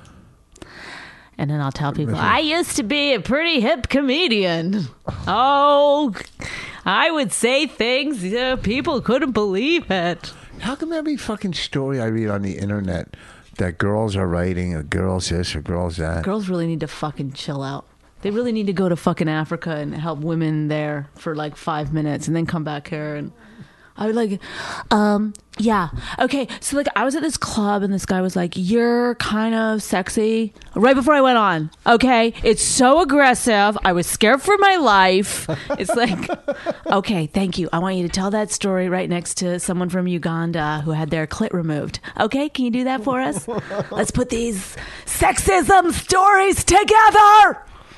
And then I'll tell people, I used to be a pretty hip comedian. Oh, I would say things, uh, people couldn't believe it. How come every fucking story I read on the internet that girls are writing, or girls this, or girls that? Girls really need to fucking chill out. They really need to go to fucking Africa and help women there for like five minutes and then come back here. And I would like, um, yeah. Okay. So like I was at this club and this guy was like, you're kind of sexy right before I went on. Okay. It's so aggressive. I was scared for my life. It's like, okay, thank you. I want you to tell that story right next to someone from Uganda who had their clit removed. Okay. Can you do that for us? Let's put these sexism stories together.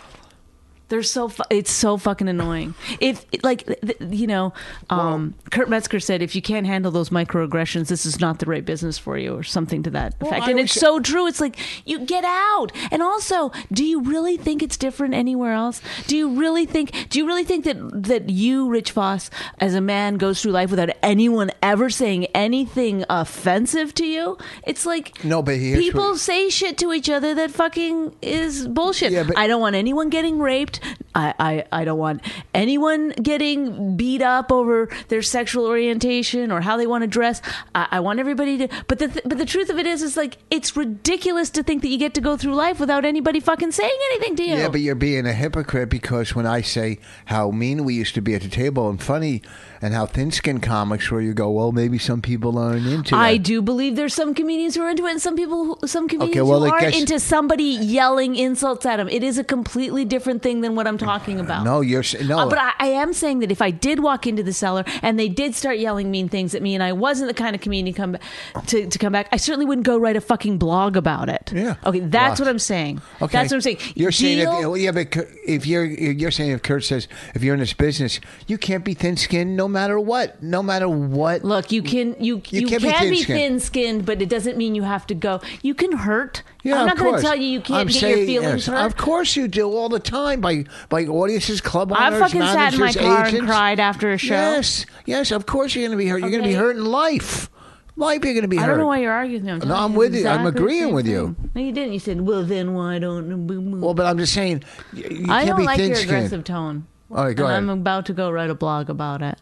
They're so fu- it's so fucking annoying. If like th- you know, um, Kurt Metzger said, if you can't handle those microaggressions, this is not the right business for you, or something to that Well, effect. I And wish- it's so true. It's like, you get out. And also, do you really think it's different anywhere else? Do you really think? Do you really think that that you, Rich Voss, as a man, goes through life without anyone ever saying anything offensive to you? It's like, No, but here's people what- say shit to each other that fucking is bullshit. Yeah, but- I don't want anyone getting raped. I, I, I don't want anyone getting beat up over their sexual orientation or how they want to dress. I, I want everybody to. But the th- but the truth of it is, is like, it's ridiculous to think that you get to go through life without anybody fucking saying anything to you. Yeah, but you're being a hypocrite, because when I say how mean we used to be at the table and funny, and how thin-skinned comics were, you go, well, maybe some people aren't into that. I do believe there's some comedians who are into it, and some people, who, some comedians well, who I aren't guess- into somebody yelling insults at them. It is a completely different thing than what I'm talking about. No, you're s- no. Uh, but I, I am saying that if I did walk into the cellar and they did start yelling mean things at me, and I wasn't the kind of comedian come ba- to, to come back, I certainly wouldn't go write a fucking blog about it. Yeah. Okay, that's Well, what I'm saying. Okay. That's what I'm saying. You're saying Deal- if, yeah, but Kurt- if you're you're saying if Kurt says if you're in this business, you can't be thin-skinned no matter what, no matter what. Look, you can you You you, can't be can be thin-skinned. thin-skinned, but it doesn't mean you have to go. You can hurt. Yeah, I'm not of going to course. tell you you can't I'm get saying, your feelings yes, hurt. Of course you do, all the time, by by audiences, club I owners, fucking sat in my managers, car agents. and cried after a show. Yes, yes, of course you're going to be hurt. You're going to be Okay. hurt in life. Life, you're going to be hurt. I don't know why you're arguing with me. I'm No, telling I'm you with you. I'm exactly the agreeing same with you. thing. No, you didn't. You said, well, then why don't... Boom, boom. Well, but I'm just saying, y- you I can't don't be like your thin-skinned. aggressive tone. All right, go and ahead. I'm about to go write a blog about it.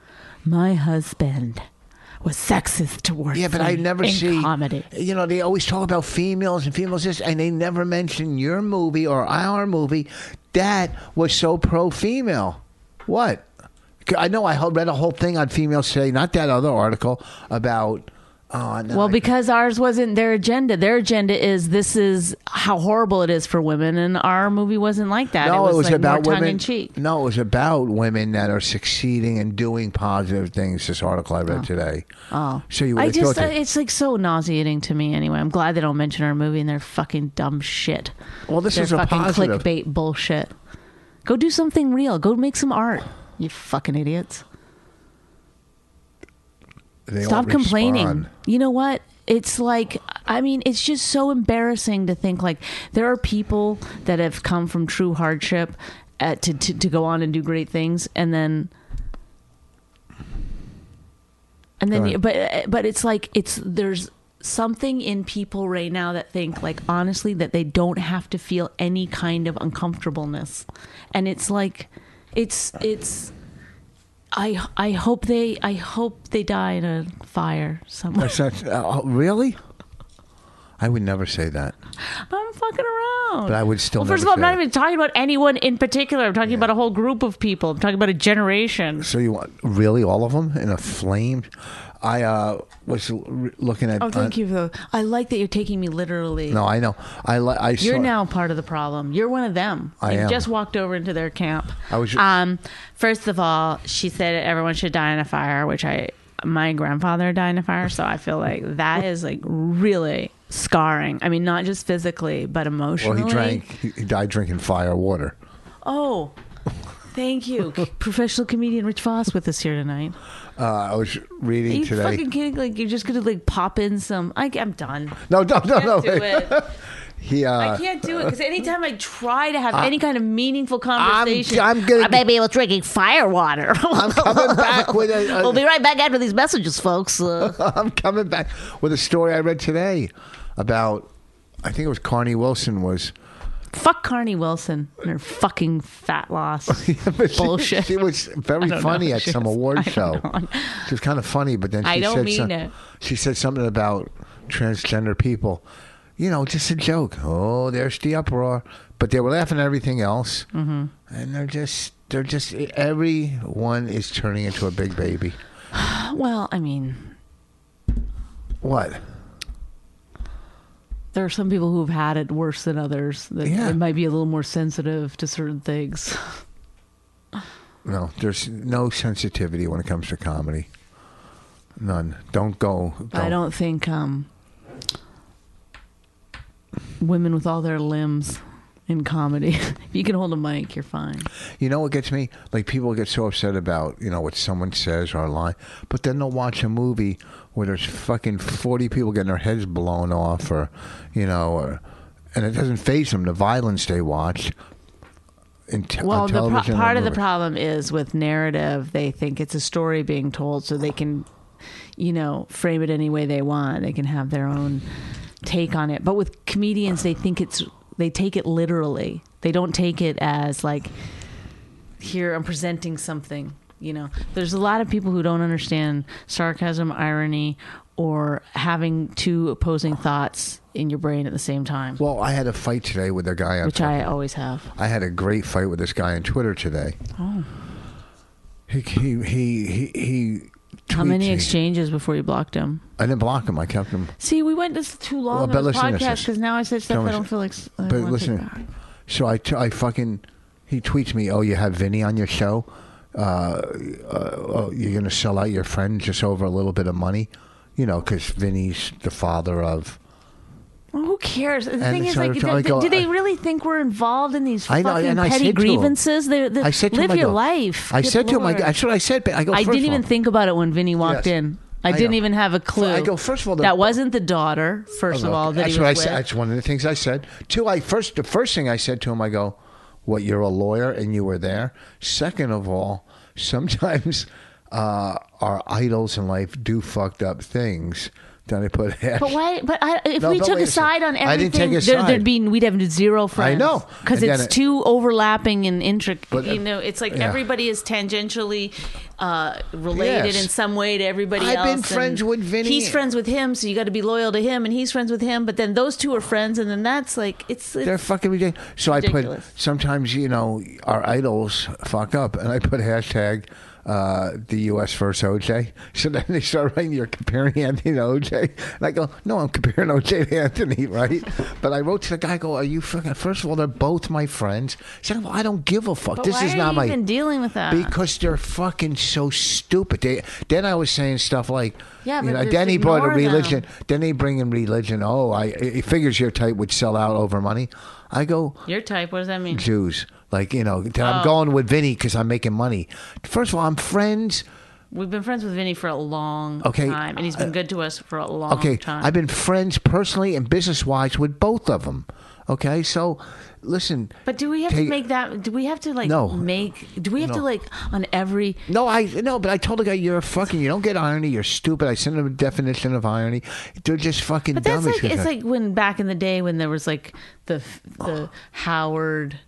My husband was sexist towards Yeah, but me I never in see. comedy. You know, they always talk about females and females this, and they never mention your movie or our movie that was so pro-female. What? I know I read a whole thing on females today, not that other article about. Oh, no, Well, I- because ours wasn't their agenda. Their agenda is this is how horrible it is for women, and our movie wasn't like that. no, it was, it was like about more women. tongue in cheek. No, it was about women that are succeeding and doing positive things. This article I read today. Oh, So you would I have just thought that- it's like so nauseating to me. Anyway, I'm glad they don't mention our movie and their fucking dumb shit. Well, this Their is a fucking positive. clickbait bullshit. Go do something real. Go make some art. You fucking idiots. They Stop won't complaining. respond. You know what? It's like, I mean, it's just so embarrassing to think like there are people that have come from true hardship uh, to, to to go on and do great things, and then and Go then ahead. but but it's like it's there's something in people right now that think like honestly that they don't have to feel any kind of uncomfortableness, and it's like it's it's. I I hope they I hope they die in a fire somewhere. That's not, uh, really? I would never say that. I'm fucking around. But I would still Well, first of never all, I'm say not it. even talking about anyone in particular. I'm talking Yeah. about a whole group of people. I'm talking about a generation. So you want really all of them in a flame? I uh, was l- looking at. Oh, thank you. For the, I like that you're taking me literally. No, I know. I li- I You're saw, now part of the problem. You're one of them. I you am. just walked over into their camp. I was. Um, first of all, she said everyone should die in a fire, which I, my grandfather died in a fire, so I feel like that is like really scarring. I mean, not just physically, but well, emotionally. he drank. He, he died drinking fire water. Oh, thank you, professional comedian Rich Voss with us here tonight. Uh, I was Are reading you today. fucking kidding? Like you're just gonna like pop in some? I, I'm done. no, no, no, no. Can't do it. He. Uh, I can't do it because anytime I try to have any kind of meaningful I'm, conversation, I'm gonna. I may be able to drinking fire water. I'm coming back with a. a We'll be right back after these messages, folks. Uh, I'm coming back with a story I read today about. I think it was Carney Wilson was. fuck Carney Wilson and her fucking fat loss. But she- Bullshit. She, was very I don't funny know. at She some was- award I show. don't know. She was kind of funny, but then she I don't said mean some- it. She said something about transgender people. You know, just a joke. Oh, there's the uproar. But they were laughing at everything else, mm-hmm. and they're just they're just everyone is turning into a big baby. Well, I mean, What? there are some people who've had it worse than others. That Yeah. they might be a little more sensitive to certain things. No, there's no sensitivity when it comes to comedy. None. Don't go. Don't. I don't think um, women with all their limbs in comedy. If you can hold a mic, you're fine. You know what gets me? Like, people get so upset about, you know, what someone says or a line, but then they'll watch a movie where there's fucking forty people getting their heads blown off, or, you know, or, and it doesn't faze them, the violence they watch. In te- Well, on the pro- television or part of the movies. problem is with narrative, they think it's a story being told, so they can, you know, frame it any way they want. They can have their own take on it. But with comedians, they think it's, they take it literally. They don't take it as like, here, I'm presenting something. You know, there's a lot of people who don't understand sarcasm, irony, or having two opposing thoughts in your brain at the same time, Well, I had a fight today with a guy on which I always have. I had a great fight with this guy on Twitter today. Oh. He he he he. he How many tweets me. exchanges before you blocked him? I didn't block him. I kept him. See, we went this too long Well, on but this listen to podcast this. because now I said stuff Don't I don't listen. feel like. s- I But wanna listen, take back. so I, t- I fucking, he tweets me, oh, you have Vinny on your show? Uh, uh, oh, you're going to sell out your friend just over a little bit of money? You know, because Vinny's the father of... Well, who cares? The And thing is, so like, I do, go- do they I- really think we're involved in these I know, fucking and I petty said to him- grievances? They, they, I said to live him, I your go- life. I Good said to him, I, Lord. that's what I said. I go, I first didn't of even all- think about it when Vinny walked Yes. in. I, I didn't know. even have a clue. I go, first of all, the- that wasn't the daughter. First of Look, all, that that's he what I was said. with. That's one of the things I said. Two, I first the first thing I said to him, I go, "What? You're a lawyer and you were there." Second of all, sometimes uh, our idols in life do fucked up things. Then I put hash. But why? But I, if No, we but took wait a a second. side on I didn't everything, take a there, side. there'd be we'd have zero friends. know. Because And it's then it- too overlapping and intricate. But, uh, you know, it's like yeah. everybody is tangentially uh, related Yes. in some way to everybody I've else. been and friends with Vinny. He's friends with him, so you got to be loyal to him, and he's friends with him. But then those two are friends, and then that's like it's. it's They're fucking ridiculous. So I ridiculous. put sometimes you know our idols fuck up, and I put hashtag uh, the U S versus O J. So then they start writing, "You're comparing Anthony to O J," and I go, "No, I'm comparing O J to Anthony, right?" But I wrote to the guy, I "Go, are you fucking?" First of all, they're both my friends. Second of all, I don't give a fuck. but this why is are not you my. even dealing with that? Because they're fucking so stupid. They, then I was saying stuff like, Yeah, you but know, just then he brought a ignore them. religion. Then they bring in religion. Oh, I he figures your type would sell out over money. I go, Your type. What does that mean? Jews. Like, you know, then I'm Oh. going with Vinny because I'm making money. First of all, I'm friends. We've been friends with Vinny for a long Okay, time, and he's been good to us for a long Okay, time. I've been friends personally and business wise with both of them. Okay, so listen. But do we have take- to make that? Do we have to like No. make? Do we have to No. like on every? No, I no, but I told the guy you're a fucking. You don't get irony. You're stupid. I sent him a definition of irony. They're just fucking But dumb. that's as like shit. it's like when back in the day when there was like the the Howard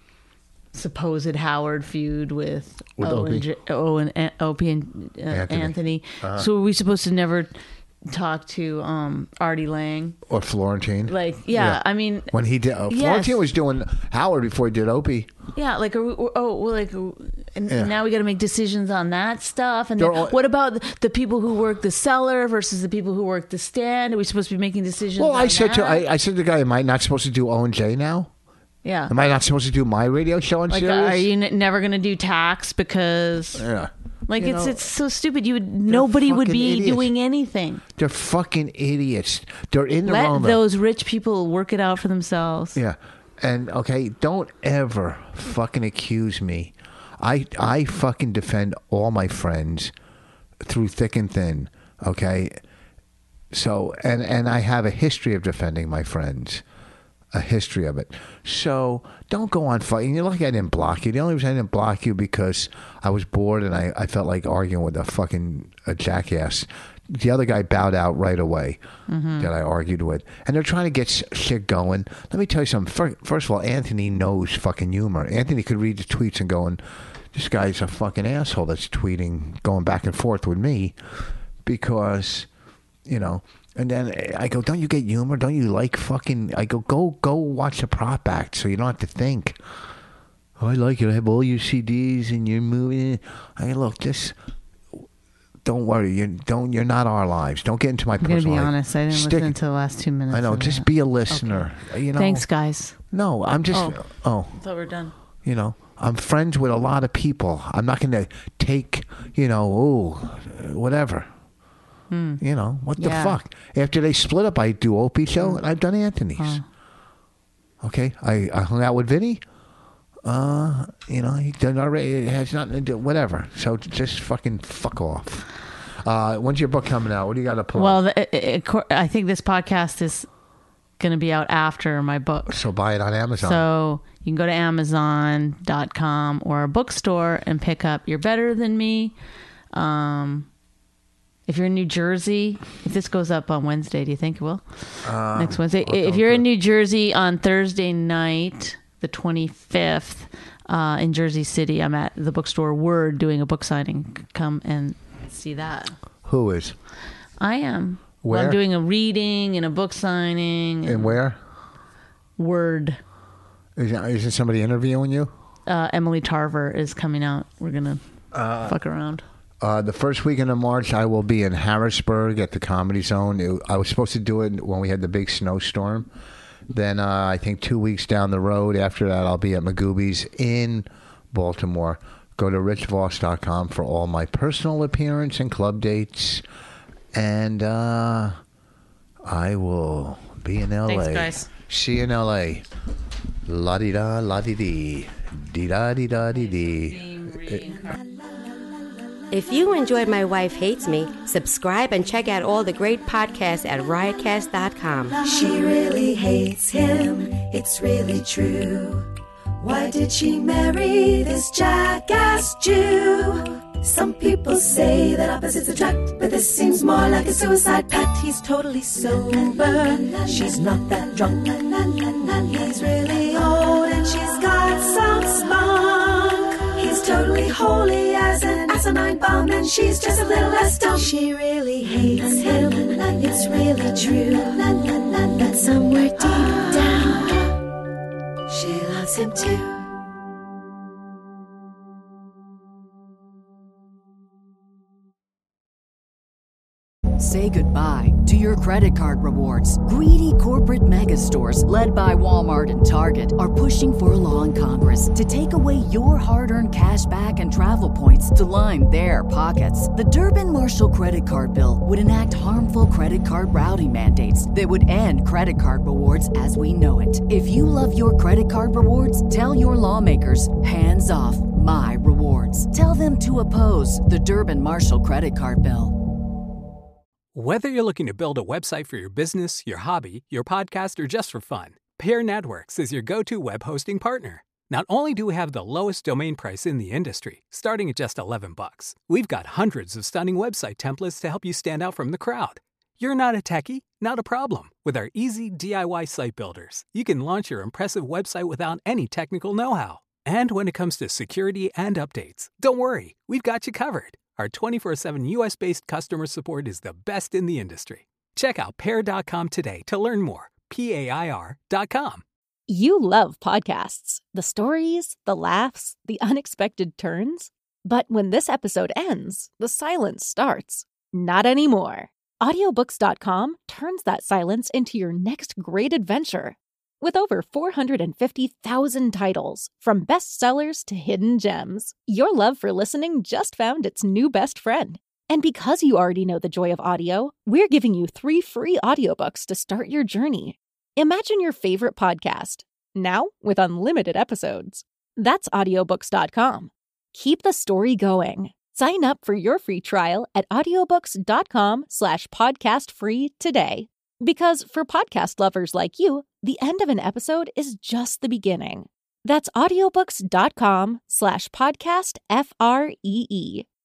supposed Howard feud with, With Owen, Opie. J- Owen, An- Opie and uh, Anthony. Anthony. Uh-huh. So were we supposed to never talk to um, Artie Lang. Or Florentine. Like, yeah, yeah. I mean... When he did... Uh, yes. Florentine was doing Howard before he did Opie. Yeah, like, are we, oh, well, like, and Yeah. now we got to make decisions on that stuff. And then, all- what about the people who work the cellar versus the people who work the stand? Are we supposed to be making decisions Well, on I said that? to I, I said to the guy, am I not supposed to do O and J now? Yeah. Am I not supposed to do my radio show on Like, Sirius? are you n- never going to do tax because... Yeah. Like, You it's know, it's so stupid. You would Nobody would fucking be idiots. doing anything. They're fucking idiots. They're in the Let wrong. those rich people work it out for themselves. Yeah. And okay, don't ever fucking accuse me. I I fucking defend all my friends through thick and thin. Okay. So and and I have a history of defending my friends. A history of it. So don't go on fighting. You're lucky I didn't block you. The only reason I didn't block you because I was bored and I, I felt like arguing with a fucking a jackass. The other guy bowed out right away Mm-hmm. that I argued with. And they're trying to get s- shit going. Let me tell you something. First, first of all, Anthony knows fucking humor. Anthony could read the tweets and going, this guy's a fucking asshole that's tweeting, going back and forth with me because, you know... And then I go, don't you get humor? Don't you like fucking... I go, go go watch a prop act so you don't have to think. Oh, I like it. I have all your C Ds and your movie. I go, look, just... Don't worry. You don't. You're not our lives. Don't get into my I'm going to personal be life. honest. I didn't Stick- listen to the last two minutes. I know. of Just that. be a listener. You know. Thanks, guys. No, I'm just... Oh. oh. I thought we were done. You know, I'm friends with a lot of people. I'm not going to take, you know, oh, whatever. You know, what the Yeah. fuck? After they split up, I do Opie show and I've done Anthony's. Okay? I, I hung out with Vinny. Uh, you know, he done already. It has nothing to do, whatever. So just fucking fuck off. Uh, when's your book coming out? What do you got to plug? Well, the, it, it, cor- I think this podcast is going to be out after my book. so buy it on Amazon. So you can go to amazon dot com or a bookstore and pick up You're Better Than Me. Um, if you're in New Jersey, if this goes up on Wednesday, do you think it will? Uh, Next Wednesday. I'll- If I'll you're do in it. New Jersey on Thursday night, the twenty-fifth, uh, in Jersey City, I'm at the bookstore Word doing a book signing. Come and see that. Who is? I am. Where? I'm doing a reading and a book signing. And where? Word. Is, is somebody interviewing you? Uh, Emily Tarver is coming out. We're going to Uh, fuck around. Uh, the first weekend of March, I will be in Harrisburg at the Comedy Zone. It- I was supposed to do it when we had the big snowstorm. Then uh, I think two weeks down the road after that, I'll be at Magooby's in Baltimore. Go to rich voss dot com for all my personal appearance and club dates. And uh, I will be in L A. Thanks, guys. See you in L A. La-di-da, la-di-dee. Dee-da-dee-da-dee-dee. If you enjoyed My Wife Hates Me, subscribe and check out all the great podcasts at riot cast dot com. She really hates him, it's really true. Why did she marry this jackass Jew? Some people say that opposites attract, but this seems more like a suicide pact. He's totally sober, she's not that drunk. He's really old and she's got some spunk. He's totally holy as an asinine bomb, and she's just a little less dumb. She really hates him, it's really true. But somewhere deep down, she loves him too. Say goodbye to your credit card rewards. Greedy corporate mega stores, led by Walmart and Target, are pushing for a law in Congress to take away your hard-earned cash back and travel points to line their pockets. The Durbin-Marshall credit card bill would enact harmful credit card routing mandates that would end credit card rewards as we know it. If you love your credit card rewards, tell your lawmakers, hands off my rewards. Tell them to oppose the Durbin-Marshall credit card bill. Whether you're looking to build a website for your business, your hobby, your podcast, or just for fun, Peer Networks is your go-to web hosting partner. Not only do we have the lowest domain price in the industry, starting at just eleven bucks, we've got hundreds of stunning website templates to help you stand out from the crowd. You're not a techie? Not a problem. With our easy D I Y site builders, you can launch your impressive website without any technical know-how. And when it comes to security and updates, don't worry, we've got you covered. Our twenty-four seven U S-based customer support is the best in the industry. Check out pair dot com today to learn more. P A I R dot com. You love podcasts. The stories, the laughs, the unexpected turns. But when this episode ends, the silence starts. Not anymore. audiobooks dot com turns that silence into your next great adventure. With over four hundred fifty thousand titles, from bestsellers to hidden gems, your love for listening just found its new best friend. And because you already know the joy of audio, we're giving you three free audiobooks to start your journey. Imagine your favorite podcast, now with unlimited episodes. That's audiobooks dot com. Keep the story going. Sign up for your free trial at audiobooks dot com slash podcast free today. Because for podcast lovers like you, the end of an episode is just the beginning. That's audiobooks dot com slash podcast F R E E.